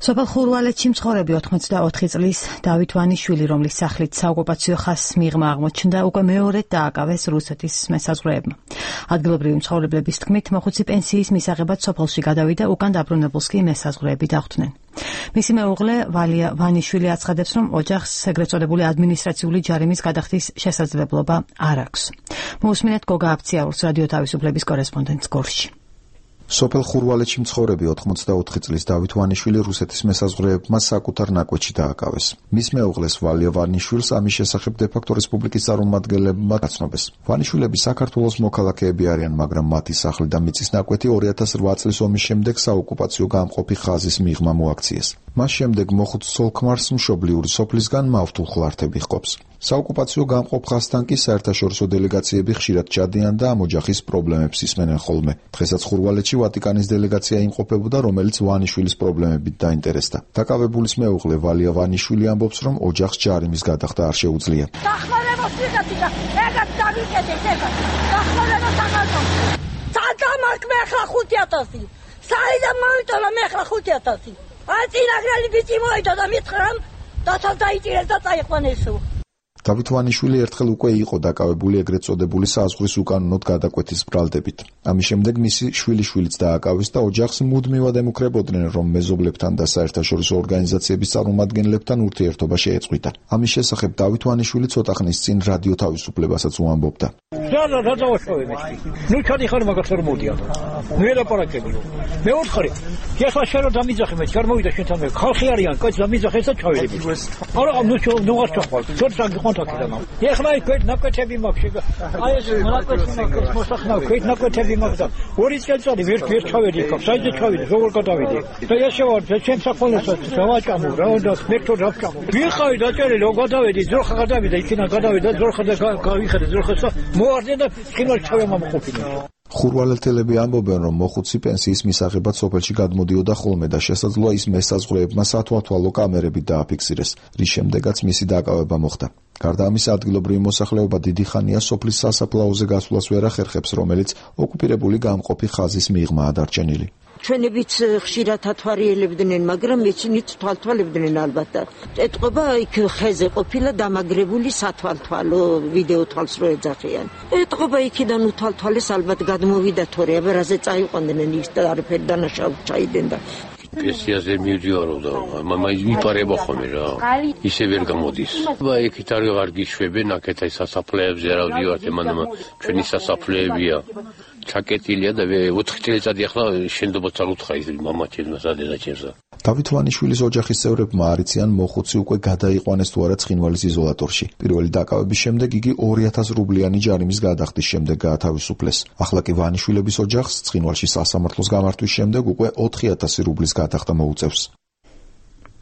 სოფელ ხურვალეთში მცხოვრები 84 წლის დავით ვანიშვილი, რომლის სახლით საოკუპაციო ხაზს მიღმა აღმოჩნდა, უკვე მეორედ დააკავეს რუსეთის მესაზღვრეებმა. ადგილობრივი მცხოვრებლების თქმით, მოხუცი პენსიის მისაღებად სოფელში გადავიდა, უკან დაბრუნებულს კი მესაზღვრეები დახვდნენ. მისი მეუღლე ვალია ვანიშვილი აცხადებს, რომ ოჯახს ეგრეთ წოდებული ადმინისტრაციული ჯარიმის გადახდის შესაძლებლობა არ აქვს. მოусმინეთ გოგა აფციაურს, რადიო თავისუფლების კორესპონდენტს გორში. სოფელ ხურვალეთში მცხოვრები 84 წლის დავით ვანიშვილი რუსეთის მესაზღვრეებმა საკუთარ ნაკვეთში დააკავეს. მის მეუღლეს ვალია ვანიშვილს ამის შესახებ დე-ფაქტო რესპუბლიკის წარმომადგენლებმა გაცნობეს. ვანიშვილები საქართველოს მოქალაქეები არიან, მაგრამ მათი სახლი და მიწის ნაკვეთი 2008 წლის ომის შემდეგ საოკუპაციო გამყოფი ხაზის მიღმა მოაქციეს. მას შემდეგ მოხუც სოლქმარს მშობლიური სოფლისგან მავთულ ხლართები ჰყოფს. საოკუპაციო გამყოფ ხაზთან კი საერთაშორისო დელეგაციები ხშირად ჩადიან და ამ ოჯახის პრობლემებს ისმენენ ხოლმე. დღესაც ხურვალეთში ვატიკანის დელეგაცია იმყოფებოდა, რომელიც ვანიშვილის პრობლემებით დაინტერესდა. დაკავებულის მეუღლე ვალია ვანიშვილი ამბობს, რომ ოჯახს ჯარიმის გადახდა არ შეუძლია. დავით ვანიშვილი ერთხელ უკვე იყო დაკავებული ეგრეთ წოდებული საზღვრის უკანონოდ გადაკვეთის ბრალდებით. ამის შემდეგ მისი შვილიშვილიც დააკავეს და ოჯახს მუდმივად ემუქრებოდნენ, რომ მეზობლებთან და საერთაშორისო ორგანიზაციების წარმომადგენლებთან ურთიერთობა შეეწყვიტა. ამის შესახებ დავით ვანიშვილი ცოტა ხნის წინ რადიო თავისუფლებასაც უამბობდა. ეხლა იქ ნაკვეთები მაქვს. აი ეს ნაკვეთი მოსახნავ, იქ ნაკვეთები მაქვს და 2 წელიწადი ვერ ჩავედი იქ, საერთოდ ჩავედი, როგორ გადავედი. და ეს შევარ ჩემ საქონელსაც დავაჭამო რა და მეკთო დავჭამო. ვიხავი დაჭერილი, გადავედი, ძროხა გადავიდა, იქიდან გადავედა, ძროხა და გავიხედე, ძროხასა მოარდე და ხინვალ ჩავემამყოფინე. ხურვალეთელები ამბობენ, რომ მოხუცი პენსიის მისაღებად სოფელში გადმოდიოდა ხოლმე და შესაძლოა ის მესაზღვრეებმა სათვალთვალო კამერებით დააფიქსირეს, რის შემდეგაც მისი დაკავება მოხდა. გარდა ამისა, ადგილობრივი მოსახლეობა დიდი ხანია სოფლის სასაფლაოზე გასვლას ვერ ახერხებს, რომელიც ოკუპირებული გამყოფი ხაზის მიღმაა დარჩენილი. ჩვენებიც ხშირად ათვარიელებდნენ, მაგრამ ეცინიც თვალთვალებდნენ ალბათ. ეტყობა იქ ხეზე ყოფილა დამაგრებული სათვალთვალო ვიდეო თვალს რო ეძახიან. ეტყობა იქიდან უთვალთვალეს ალბათ გადმოვიდა თორე, აბერაზე წაიყვანდნენ ის და არაფერი დანაშაული ჩაიდენ და პენსიაზე მივდივარობდა, მამა იპარება ხოლმე რა. ისე ვერ გამოდის. იქით არ გიშვებენ, აქეთა სასაფლეებზე რა ვდივართ, მანამ ჩვენი სასაფლეებია. ჩაკეტილია და 4 წელიწადი ახლა შენდობაც არ უთხა ის მამა ჩემს და დედა ჩემს. დავით ვანიშვილის ოჯახის წევრებმა არიციან, მოხუცი უკვე გადაიყვანეს თუ არა ცხინვალის იზოლატორში. პირველი დაკავების შემდეგ იგი 2000 რუბლიანი ჯარიმის გადახდის შემდეგ გაათავისუფლეს. ახლა კი ვანიშვილების ოჯახს ცხინვალში სასამართლოს გამართვის შემდეგ უკვე 4000 რუბლის გადახდა მოუწევს.